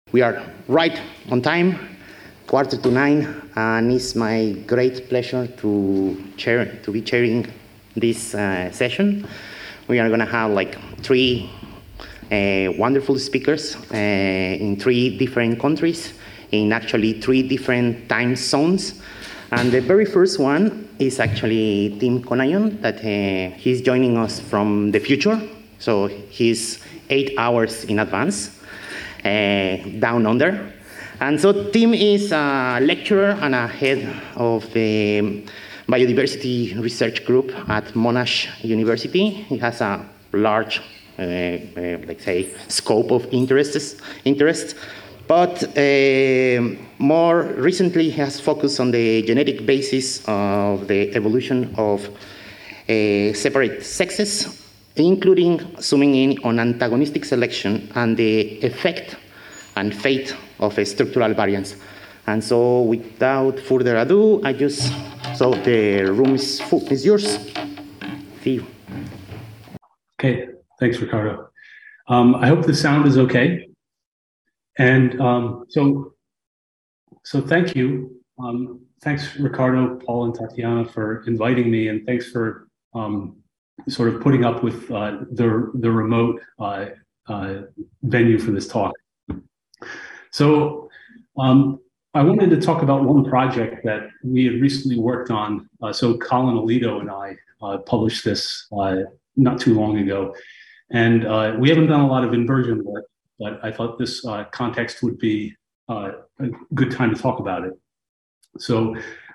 We are right on time, 8:45, and it's my great pleasure to be chairing this session. We are going to have like three wonderful speakers in three different countries, in actually three different time zones. And the very first one is actually Tim Konayon, that he's joining us from the future. So he's 8 hours in advance, down under. And so Tim is a lecturer and a head of the biodiversity research group at Monash University. He has a large, let's say, scope of interests. But more recently, he has focused on the genetic basis of the evolution of separate sexes, including zooming in on antagonistic selection and the effect and fate of a structural variance. And so without further ado, so the room is yours. See you. Okay, thanks, Ricardo. I hope the sound is okay. And so thank you. Thanks, Ricardo, Paul, and Tatiana for inviting me, and thanks for sort of putting up with the remote venue for this talk. So I wanted to talk about one project that we had recently worked on. So Colin Alito and I published this not too long ago. And we haven't done a lot of inversion work, but I thought this context would be a good time to talk about it. So,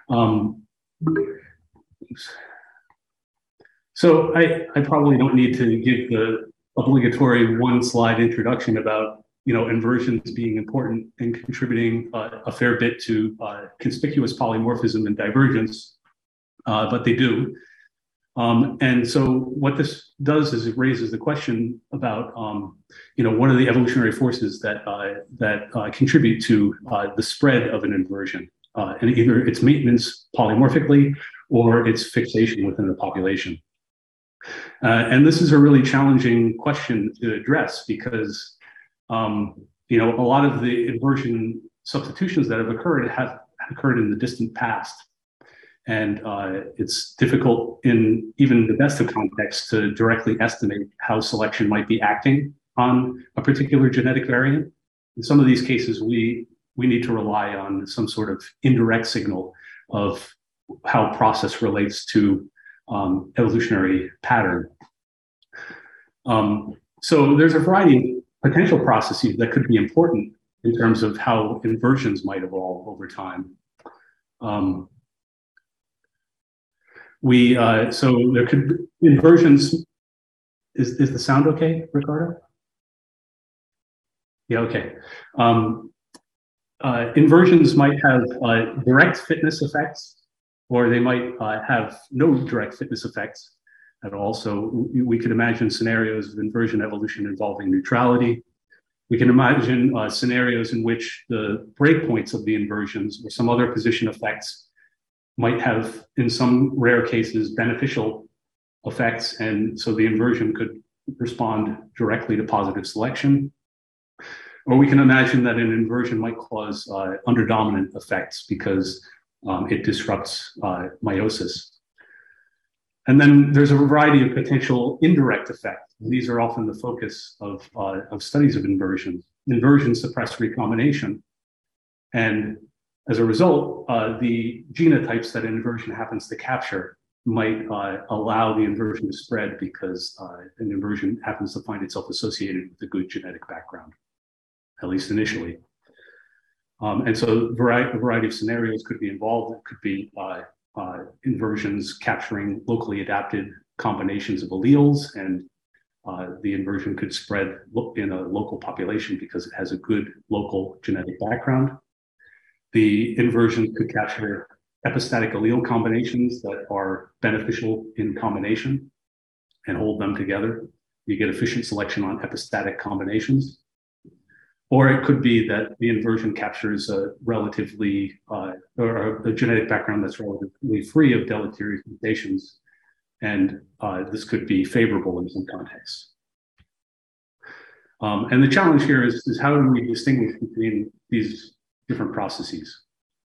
I probably don't need to give the obligatory one-slide introduction about inversions being important and contributing a fair bit to conspicuous polymorphism and divergence, but they do. And so what this does is it raises the question about, what are the evolutionary forces that contribute to the spread of an inversion, and either its maintenance polymorphically or its fixation within the population. And this is a really challenging question to address because a lot of the inversion substitutions that have occurred in the distant past. And it's difficult in even the best of contexts to directly estimate how selection might be acting on a particular genetic variant. In some of these cases, we need to rely on some sort of indirect signal of how process relates to evolutionary pattern. So there's a variety of potential processes that could be important in terms of how inversions might evolve over time. So there could be inversions. Is the sound okay, Ricardo? Yeah, okay. Inversions might have direct fitness effects, or they might have no direct fitness effects at all. So we could imagine scenarios of inversion evolution involving neutrality. We can imagine scenarios in which the breakpoints of the inversions or some other position effects might have, in some rare cases, beneficial effects, and so the inversion could respond directly to positive selection. Or we can imagine that an inversion might cause underdominant effects because it disrupts meiosis. And then there's a variety of potential indirect effects. These are often the focus of studies of inversions. Inversions suppress recombination, and as a result, the genotypes that inversion happens to capture might allow the inversion to spread because an inversion happens to find itself associated with a good genetic background, at least initially. And so a variety of scenarios could be involved. It could be inversions capturing locally adapted combinations of alleles, and the inversion could spread in a local population because it has a good local genetic background. The inversion could capture epistatic allele combinations that are beneficial in combination and hold them together. You get efficient selection on epistatic combinations. Or it could be that the inversion captures a relatively, or a genetic background that's relatively free of deleterious mutations. And this could be favorable in some contexts. And the challenge here is how do we distinguish between these different processes?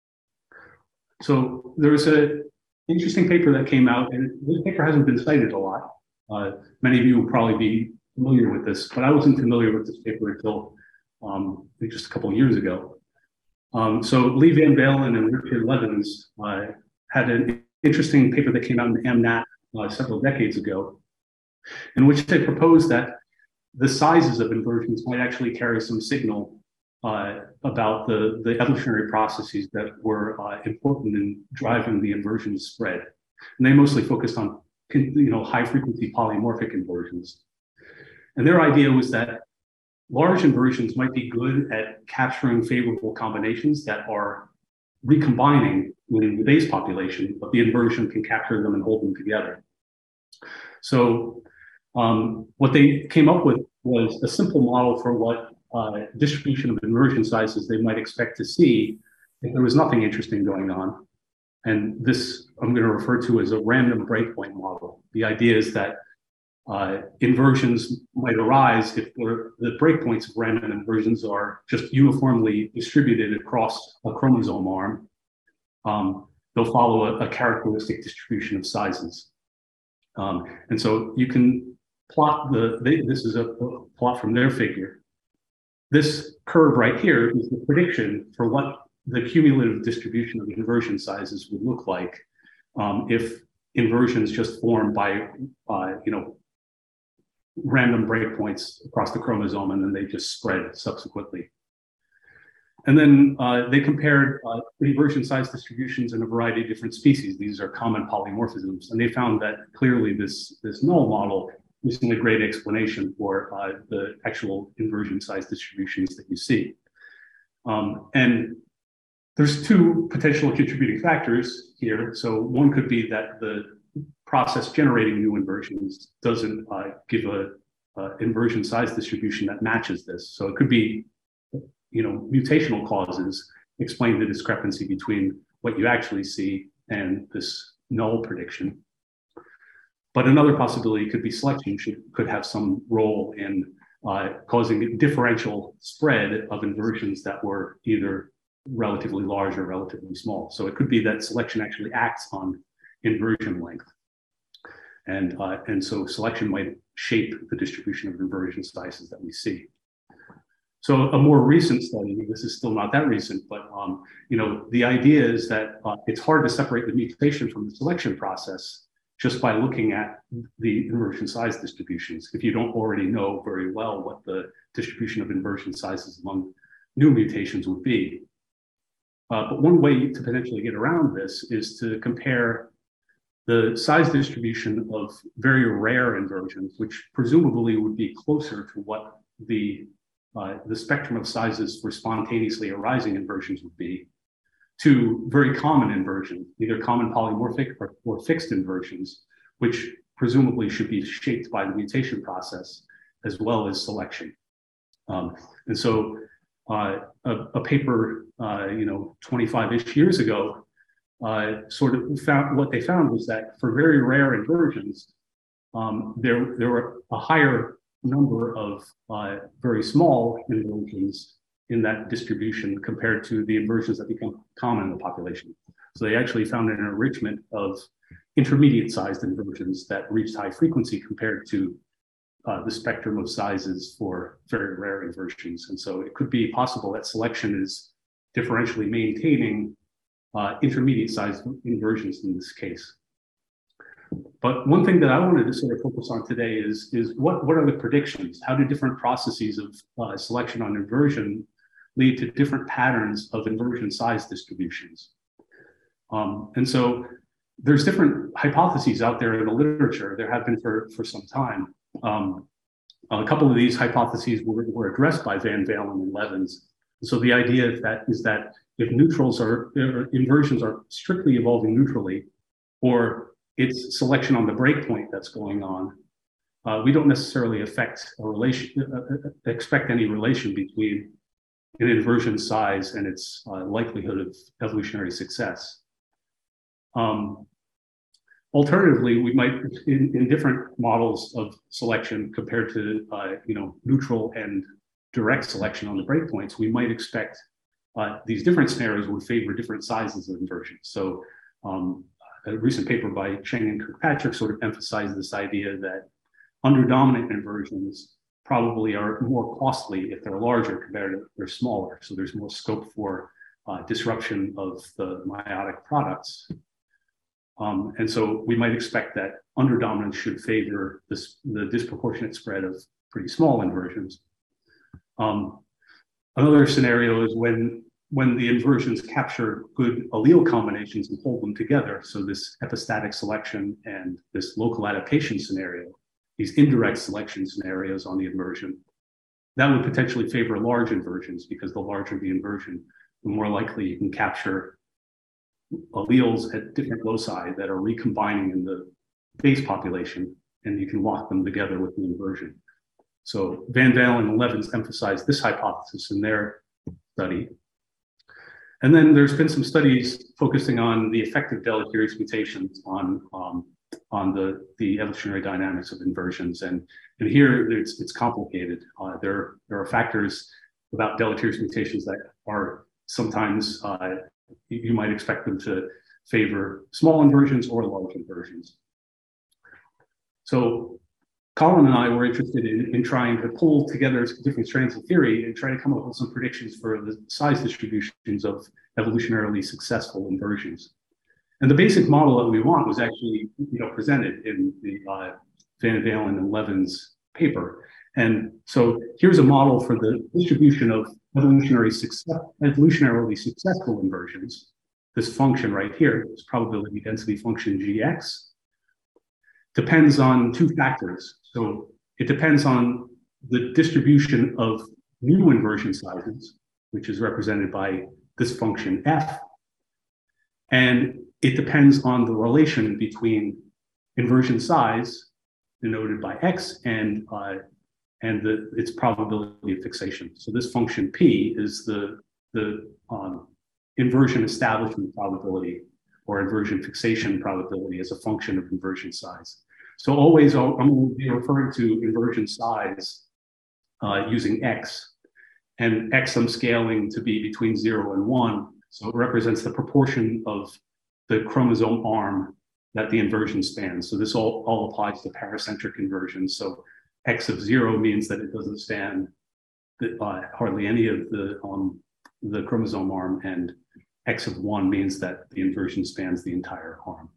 So there was an interesting paper that came out, and this paper hasn't been cited a lot. Many of you will probably be familiar with this, but I wasn't familiar with this paper until just a couple of years ago. So Lee Van Balen and Richard Levins had an interesting paper that came out in MNAT several decades ago, in which they proposed that the sizes of inversions might actually carry some signal about the evolutionary processes that were important in driving the inversion spread. And they mostly focused on high frequency polymorphic inversions. And their idea was that large inversions might be good at capturing favorable combinations that are recombining within the base population, but the inversion can capture them and hold them together. So what they came up with was a simple model for what distribution of inversion sizes they might expect to see if there was nothing interesting going on. And this I'm going to refer to as a random breakpoint model. The idea is that inversions might arise if the breakpoints of random inversions are just uniformly distributed across a chromosome arm. They'll follow a characteristic distribution of sizes. And so you can plot this is a plot from their figure. This curve right here is the prediction for what the cumulative distribution of inversion sizes would look like if inversions just form by random breakpoints across the chromosome, and then they just spread subsequently. And then they compared inversion size distributions in a variety of different species. These are common polymorphisms, and they found that clearly this null model isn't a great explanation for the actual inversion size distributions that you see. And there's two potential contributing factors here. So one could be that the process generating new inversions doesn't give a inversion size distribution that matches this. So it could be, mutational causes explain the discrepancy between what you actually see and this null prediction. But another possibility could be selection could have some role in causing a differential spread of inversions that were either relatively large or relatively small. So it could be that selection actually acts on inversion length. And so selection might shape the distribution of inversion sizes that we see. So a more recent study, this is still not that recent, but the idea is that it's hard to separate the mutation from the selection process just by looking at the inversion size distributions if you don't already know very well what the distribution of inversion sizes among new mutations would be. But one way to potentially get around this is to compare the size distribution of very rare inversions, which presumably would be closer to what the spectrum of sizes for spontaneously arising inversions would be, to very common inversions, either common polymorphic or fixed inversions, which presumably should be shaped by the mutation process as well as selection. And so a paper, 25-ish years ago, sort of found what they found was that for very rare inversions, there were a higher number of very small inversions in that distribution compared to the inversions that become common in the population. So they actually found an enrichment of intermediate sized inversions that reached high frequency compared to the spectrum of sizes for very rare inversions. And so it could be possible that selection is differentially maintaining intermediate sized inversions in this case. But one thing that I wanted to sort of focus on today is what are the predictions? How do different processes of selection on inversion lead to different patterns of inversion size distributions? And so there's different hypotheses out there in the literature. There have been for some time. A couple of these hypotheses were addressed by Van Balen and Levins. So the idea is that if inversions are strictly evolving neutrally, or it's selection on the breakpoint that's going on, we don't necessarily expect any relation between an inversion size and its likelihood of evolutionary success. Alternatively, we might, in different models of selection compared to neutral and direct selection on the breakpoints, we might expect these different scenarios would favor different sizes of inversions. So a recent paper by Cheng and Kirkpatrick sort of emphasized this idea that underdominant inversions probably are more costly if they're larger compared to if they're smaller. So there's more scope for disruption of the meiotic products. And so we might expect that underdominance should favor the disproportionate spread of pretty small inversions. Another scenario is when the inversions capture good allele combinations and hold them together. So this epistatic selection and this local adaptation scenario, these indirect selection scenarios on the inversion, that would potentially favor large inversions, because the larger the inversion, the more likely you can capture alleles at different loci that are recombining in the base population, and you can lock them together with the inversion. So Van Valen and Levins emphasized this hypothesis in their study. And then there's been some studies focusing on the effect of deleterious mutations on the evolutionary dynamics of inversions. And here it's complicated. There are factors about deleterious mutations that are sometimes you might expect them to favor small inversions or large inversions. So Colin and I were interested in trying to pull together different strands of theory and try to come up with some predictions for the size distributions of evolutionarily successful inversions. And the basic model that we want was actually presented in the Van Valen and Levins paper. And so here's a model for the distribution of evolutionarily successful inversions. This function right here, this probability density function Gx, depends on two factors. So it depends on the distribution of new inversion sizes, which is represented by this function f, and it depends on the relation between inversion size, denoted by x, and its probability of fixation. So this function p is the inversion establishment probability or inversion fixation probability as a function of inversion size. So always I'm going to be referring to inversion size using x, and x I'm scaling to be between 0 and 1. So it represents the proportion of the chromosome arm that the inversion spans. So this all applies to paracentric inversions. So x of 0 means that it doesn't span hardly any of the chromosome arm, and x of 1 means that the inversion spans the entire arm.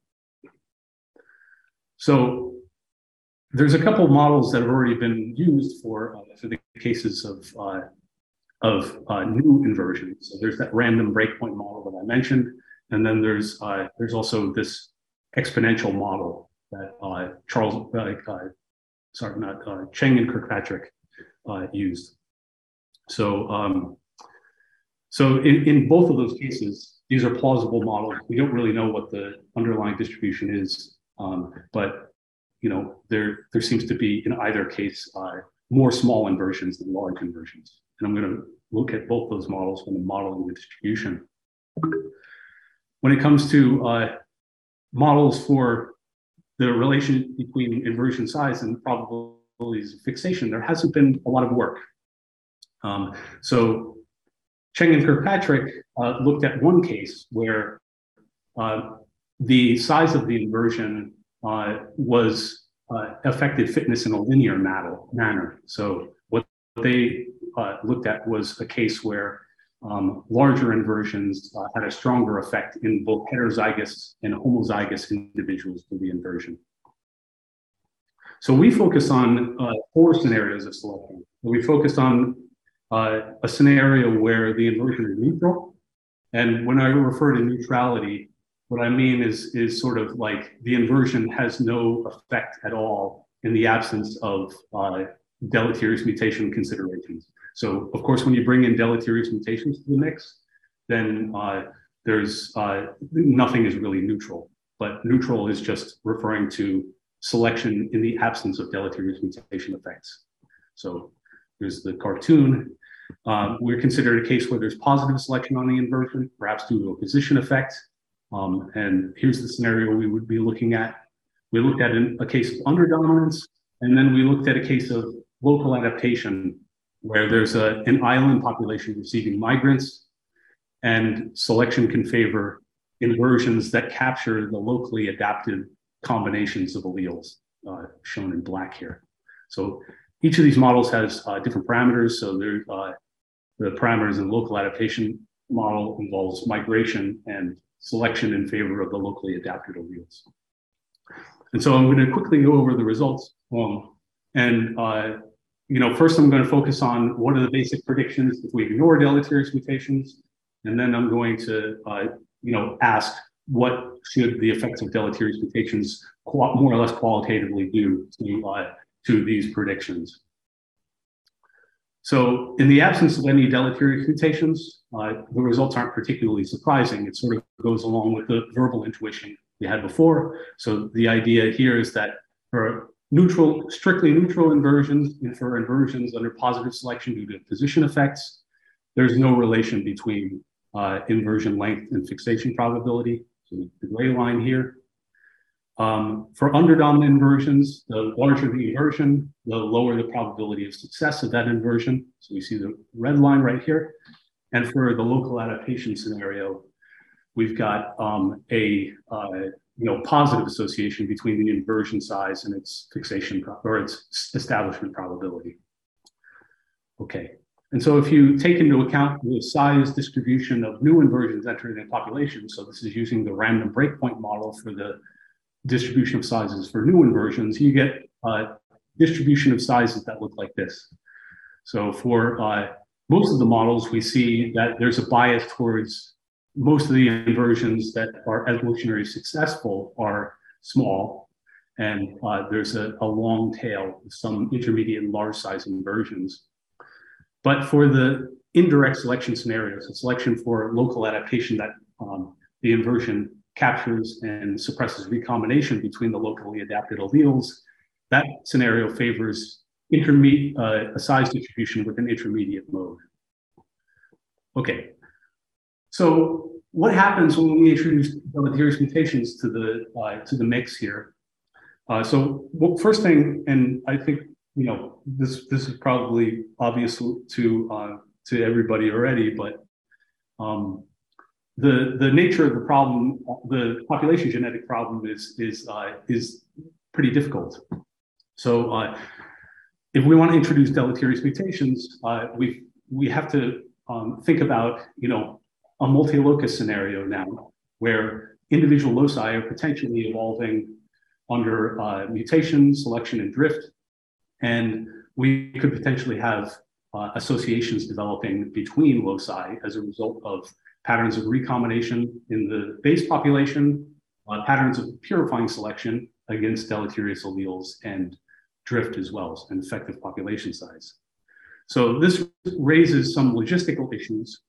So there's a couple of models that have already been used for the cases of new inversions. So there's that random breakpoint model that I mentioned, and then there's also this exponential model that Cheng and Kirkpatrick used. So in both of those cases, these are plausible models. We don't really know what the underlying distribution is, but there seems to be in either case more small inversions than large inversions. And I'm going to look at both those models when I'm modeling the distribution. When it comes to models for the relation between inversion size and probabilities of fixation, there hasn't been a lot of work. So Cheng and Kirkpatrick looked at one case where the size of the inversion was affected fitness in a linear manner. So what they looked at was a case where larger inversions had a stronger effect in both heterozygous and homozygous individuals for the inversion. So we focus on 4 scenarios of selection. We focused on a scenario where the inversion is neutral. And when I refer to neutrality, what I mean is sort of like the inversion has no effect at all in the absence of deleterious mutation considerations. So of course, when you bring in deleterious mutations to the mix, then there's nothing is really neutral, but neutral is just referring to selection in the absence of deleterious mutation effects. So there's the cartoon. We're considered a case where there's positive selection on the inversion, perhaps due to a position effect. And here's the scenario we would be looking at. We looked at a case of underdominance, and then we looked at a case of local adaptation, where there's an island population receiving migrants, and selection can favor inversions that capture the locally adapted combinations of alleles, shown in black here. So each of these models has different parameters. So the parameters in the local adaptation model involves migration and selection in favor of the locally adapted alleles. And so I'm going to quickly go over the results. First I'm going to focus on what are the basic predictions if we ignore deleterious mutations, and then I'm going to ask what should the effects of deleterious mutations more or less qualitatively do to these predictions. So in the absence of any deleterious mutations, the results aren't particularly surprising. It sort of goes along with the verbal intuition we had before. So the idea here is that for strictly neutral inversions, and for inversions under positive selection due to position effects, there's no relation between inversion length and fixation probability. So the gray line here. For underdominant inversions, the larger the inversion, the lower the probability of success of that inversion. So we see the red line right here. And for the local adaptation scenario, we've got a positive association between the inversion size and its fixation or its establishment probability. Okay. And so if you take into account the size distribution of new inversions entering the population, so this is using the random breakpoint model for the distribution of sizes for new inversions, you get a distribution of sizes that look like this. So for most of the models, we see that there's a bias towards most of the inversions that are evolutionarily successful are small, and there's a long tail of some intermediate and large size inversions. But for the indirect selection scenarios, a selection for local adaptation that the inversion captures and suppresses recombination between the locally adapted alleles, that scenario favors a size distribution with an intermediate mode. Okay, so what happens when we introduce deleterious mutations to the mix here? First thing, and I think this is probably obvious to everybody already, but the nature of the problem, the population genetic problem, is pretty difficult. So if we want to introduce deleterious mutations, we have to think about a multi-locus scenario now, where individual loci are potentially evolving under mutation, selection, and drift. And we could potentially have associations developing between loci as a result of patterns of recombination in the base population, patterns of purifying selection against deleterious alleles, and drift as well, and effective population size. So this raises some logistical issues.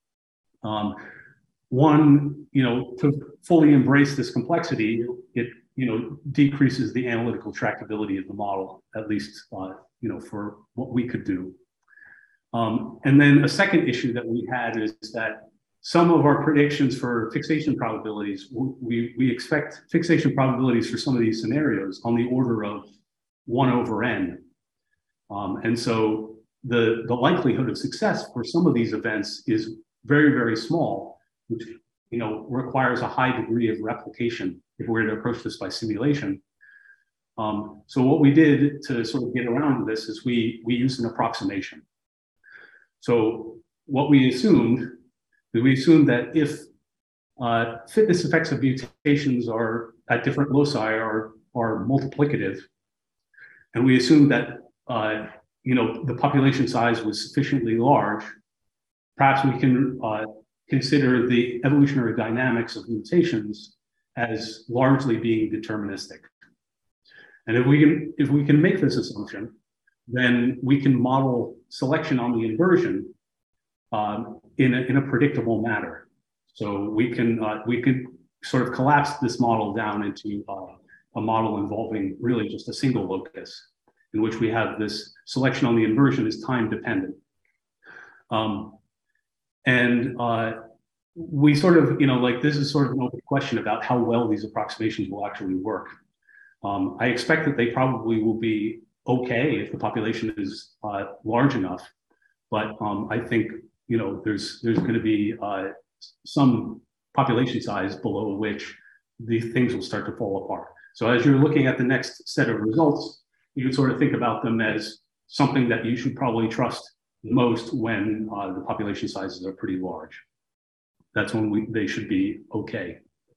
One, to fully embrace this complexity, it decreases the analytical tractability of the model, at least for what we could do. And then a second issue that we had is that some of our predictions for fixation probabilities, we expect fixation probabilities for some of these scenarios on the order of 1/n. And so the likelihood of success for some of these events is very, very small, which requires a high degree of replication if we're to approach this by simulation. So what we did to sort of get around this is we used an approximation. So what we assumed that if fitness effects of mutations are at different loci are multiplicative, and we assumed that the population size was sufficiently large, perhaps we can consider the evolutionary dynamics of mutations as largely being deterministic. And if we can make this assumption, then we can model selection on the inversion in a predictable manner. So we can sort of collapse this model down into a model involving really just a single locus, in which we have this selection on the inversion is time dependent. we sort of, like this is sort of an open question about how well these approximations will actually work. I expect that they probably will be okay if the population is large enough, but I think there's going to be some population size below which these things will start to fall apart. So as you're looking at the next set of results, you can sort of think about them as something that you should probably trust most when the population sizes are pretty large. That's when they should be okay.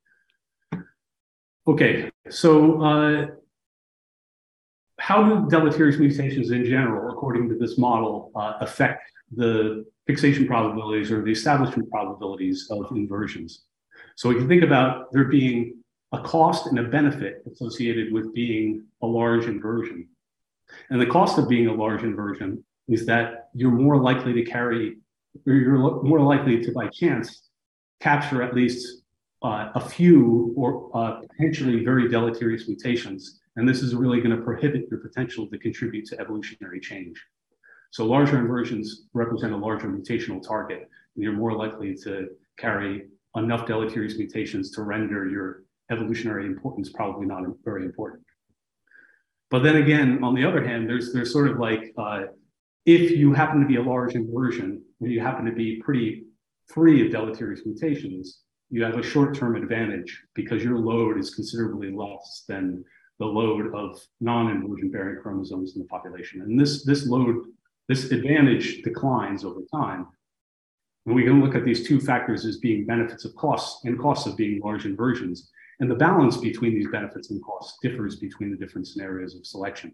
Okay, so how do deleterious mutations in general, according to this model, affect the fixation probabilities or the establishment probabilities of inversions? So we can think about there being a cost and a benefit associated with being a large inversion. And the cost of being a large inversion is that you're more likely to carry, or you're more likely to, by chance, capture at least a few or potentially very deleterious mutations. And this is really going to prohibit your potential to contribute to evolutionary change. So larger inversions represent a larger mutational target, and you're more likely to carry enough deleterious mutations to render your evolutionary importance probably not very important. But then again, on the other hand, there's sort of like, if you happen to be a large inversion, and you happen to be pretty free of deleterious mutations, you have a short-term advantage because your load is considerably less than the load of non-inversion bearing chromosomes in the population. And this advantage declines over time. And we can look at these two factors as being benefits of costs and costs of being large inversions. And the balance between these benefits and costs differs between the different scenarios of selection.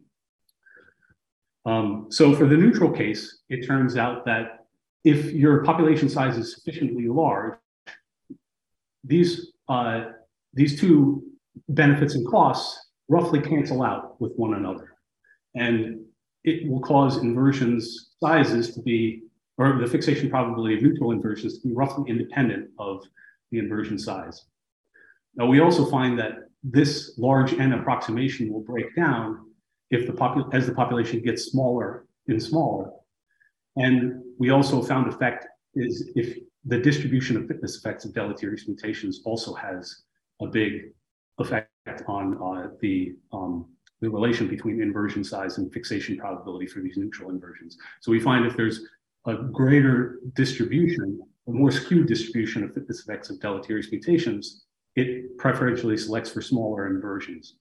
So for the neutral case, it turns out that if your population size is sufficiently large, these two benefits and costs roughly cancel out with one another. And it will cause inversions sizes to be, or the fixation probability of neutral inversions to be roughly independent of the inversion size. Now, we also find that this large N approximation will break down if as the population gets smaller and smaller. And we also found effect is if the distribution of fitness effects of deleterious mutations also has a big effect on the relation between inversion size and fixation probability for these neutral inversions. So we find if there's a greater distribution, a more skewed distribution of fitness effects of deleterious mutations, it preferentially selects for smaller inversions.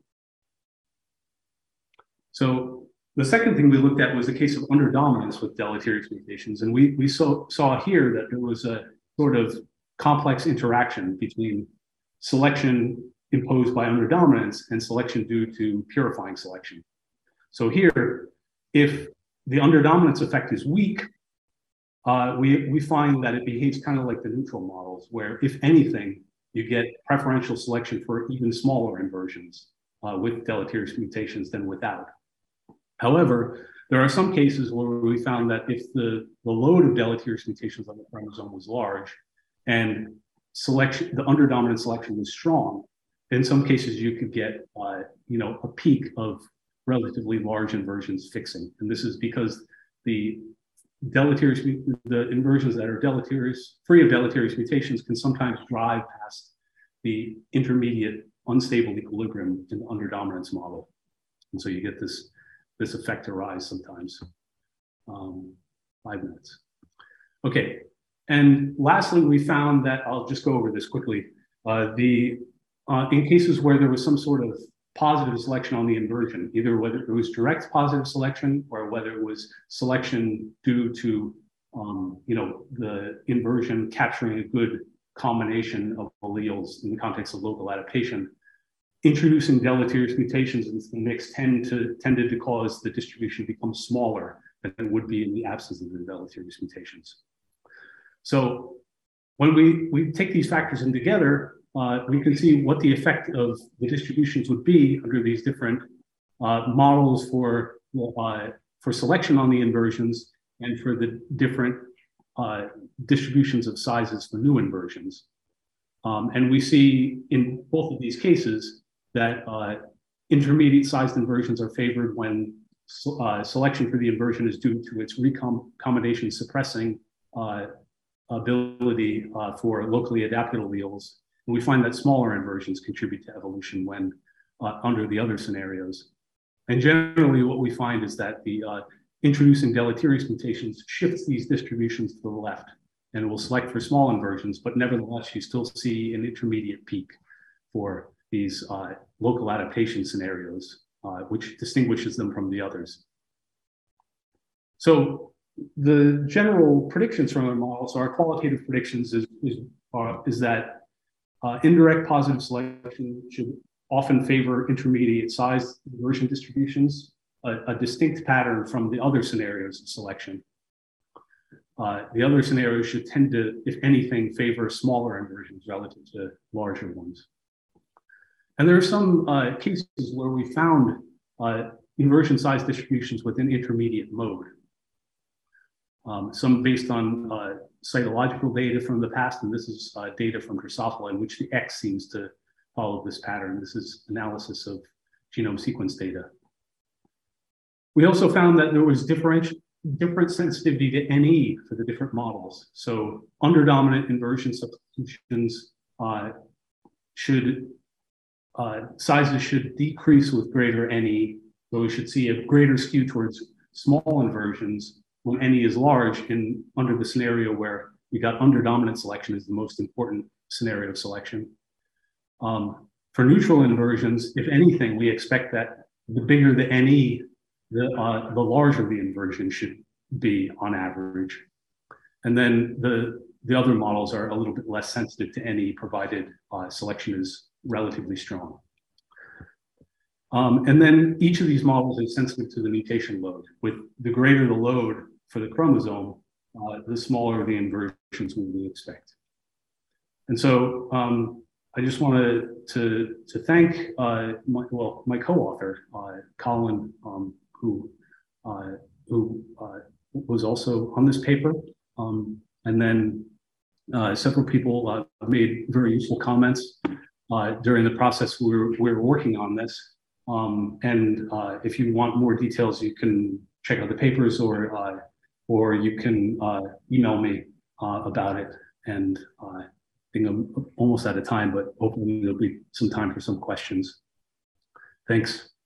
So the second thing we looked at was the case of underdominance with deleterious mutations. And we saw here that there was a sort of complex interaction between selection imposed by underdominance and selection due to purifying selection. So here, if the underdominance effect is weak, we find that it behaves kind of like the neutral models, where if anything, you get preferential selection for even smaller inversions with deleterious mutations than without. Underdominance there are some cases where we found that if the load of deleterious mutations on the chromosome was large and the underdominant selection was strong, in some cases you could get a peak of relatively large inversions fixing. And this is because the inversions that are free of deleterious mutations can sometimes drive past the intermediate unstable equilibrium in the underdominance model. And so you get this effect arise sometimes. 5 minutes. Okay, and lastly, we found that, I'll just go over this quickly, in cases where there was some sort of positive selection on the inversion, either whether it was direct positive selection or whether it was selection due to the inversion capturing a good combination of alleles in the context of local adaptation, introducing deleterious mutations into the mix tended to cause the distribution to become smaller than it would be in the absence of the deleterious mutations. So when we take these factors in together, we can see what the effect of the distributions would be under these different models for selection on the inversions and for the different distributions of sizes for new inversions. And we see in both of these cases that intermediate sized inversions are favored when selection for the inversion is due to its recombination suppressing ability for locally adapted alleles. And we find that smaller inversions contribute to evolution when under the other scenarios. And generally what we find is that the introducing deleterious mutations shifts these distributions to the left and will select for small inversions, but nevertheless, you still see an intermediate peak for these local adaptation scenarios, which distinguishes them from the others. So the general predictions from our models, our qualitative predictions is that indirect positive selection should often favor intermediate size inversion distributions, a distinct pattern from the other scenarios of selection. The other scenarios should tend to, if anything, favor smaller inversions relative to larger ones. And there are some cases where we found inversion size distributions within intermediate mode. Some based on cytological data from the past, and this is data from Drosophila in which the X seems to follow this pattern. This is analysis of genome sequence data. We also found that there was different sensitivity to NE for the different models. So underdominant inversion substitutions sizes should decrease with greater NE, so we should see a greater skew towards small inversions when NE is large under the scenario where we got underdominant selection is the most important scenario of selection. For neutral inversions, if anything, we expect that the bigger the NE, the larger the inversion should be on average. And then the other models are a little bit less sensitive to NE, provided selection is relatively strong. And then each of these models is sensitive to the mutation load. With the greater the load for the chromosome, the smaller the inversions we would expect. And so I just wanted to thank my co-author, Colin, who was also on this paper. And then several people made very useful comments during the process we were working on this. And if you want more details, you can check out the papers or you can email me about it. And I think I'm almost out of time, but hopefully there'll be some time for some questions. Thanks.